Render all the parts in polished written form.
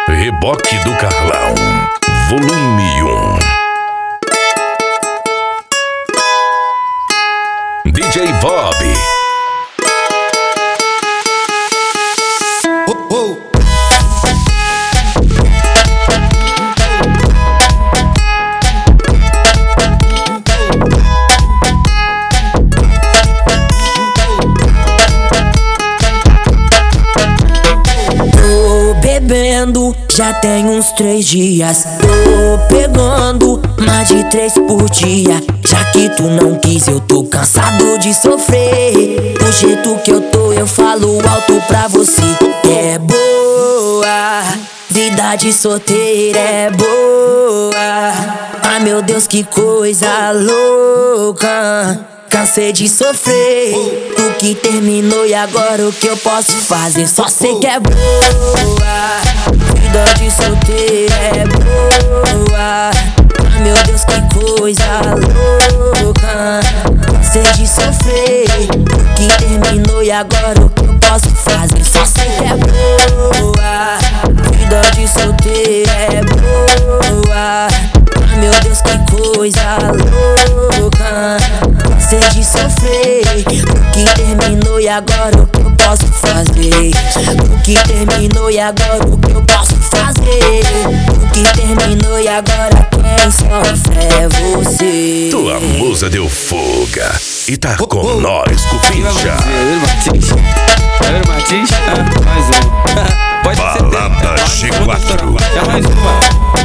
Reboque do Carlão, volume 1. DJ Bob. Já tem uns 3 dias, tô pegando mais de 3 por dia. Já que tu não quis, eu tô cansado de sofrer. Do jeito que eu tô, eu falo alto pra você. É boa, vida de solteira é boa. Ai meu Deus, que coisa louca. Cansei de sofrer, tu que terminou e agora o que eu posso fazer? Só sei que é boa, vida de solteira é boa. Ai meu Deus, que coisa louca. Cansei de sofrer, tu que terminou e agora o que eu posso fazer? Só sei que é boa, vida de solteira é boa. Ai meu Deus, que coisa louca. Cansei de sofrer, o que terminou e agora o que eu posso fazer? O que terminou e agora o que eu posso fazer? O que terminou e agora quem sofre é você. Tua musa deu fuga e tá com nós, Cupincha. Martins, mais um. Balada G4. Já mais uma.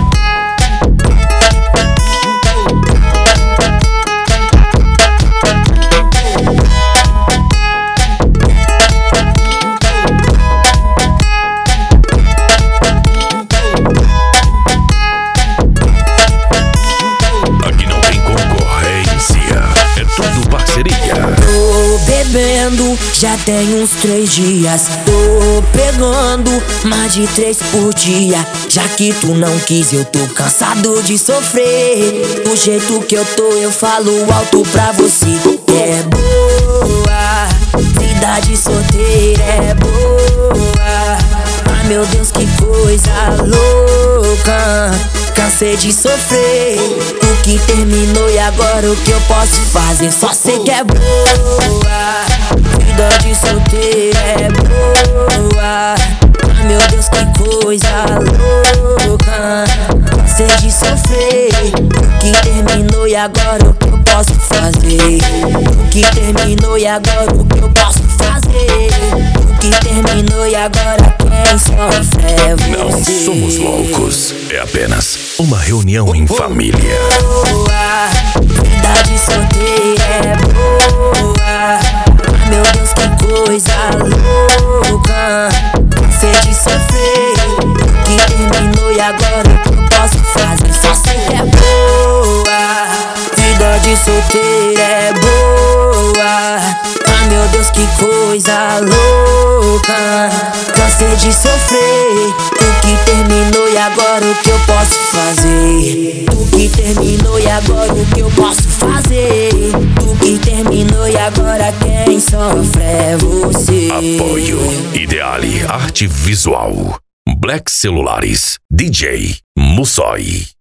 Já tem uns 3 dias, tô pegando mais de 3 por dia. Já que tu não quis, eu tô cansado de sofrer. Do jeito que eu tô, eu falo alto pra você. É boa, vida de solteira é boa. Ai meu Deus, que coisa louca. Cansei de sofrer, tu que terminou e agora o que eu posso fazer? Só sei que é boa, vida de solteira é boa. Ai meu Deus, que coisa louca. Cansei de sofrer, tu que terminou e agora o que eu posso fazer? O que terminou e agora o que eu posso fazer? O que terminou e agora quem sofre é você. Não somos loucos, é apenas uma reunião em família. Boa, vida de solteira é boa. Ai meu Deus, que coisa louca. Cansei de sofrer, que terminou e agora o que eu posso fazer? Só sei que é boa, vida de solteira é boa. Ai meu Deus, que coisa louca. Cansei de sofrer, tu que terminou e agora o que eu posso fazer? Tu que terminou e agora o que eu posso fazer? Tu que terminou e agora quem sofre é você. Apoio Ideale Arte Visual, Black Celulares, DJ Mussoi.